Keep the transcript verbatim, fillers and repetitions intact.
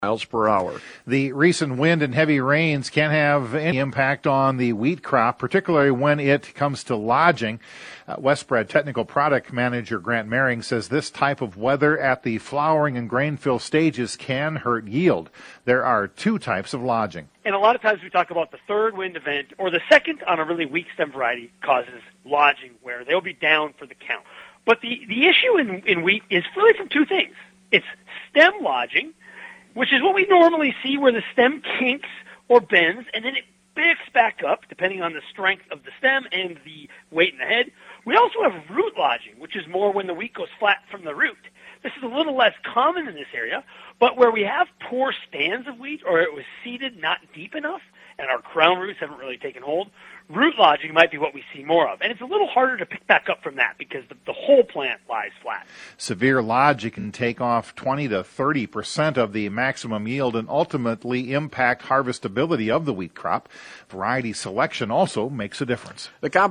miles per hour. The recent wind and heavy rains can have any impact on the wheat crop, particularly when it comes to lodging. Uh, Westbred Technical Product Manager Grant Mehring says this type of weather at the flowering and grain fill stages can hurt yield. There are two types of lodging. And a lot of times we talk about the third wind event, or the second on a really weak stem variety causes lodging, where they'll be down for the count. But the, the issue in, in wheat is really from two things. It's stem lodging, which is what we normally see where the stem kinks or bends, and then it picks back up, depending on the strength of the stem and the weight in the head. We also have root lodging, which is more when the wheat goes flat from the root. This is a little less common in this area, but where we have poor stands of wheat, or it was seeded not deep enough, and our crown roots haven't really taken hold, root lodging might be what we see more of. And it's a little harder to pick back up from that because the, the whole plant lies flat. Severe lodging can take off twenty to thirty percent of the maximum yield and ultimately impact harvestability of the wheat crop. Variety selection also makes a difference. The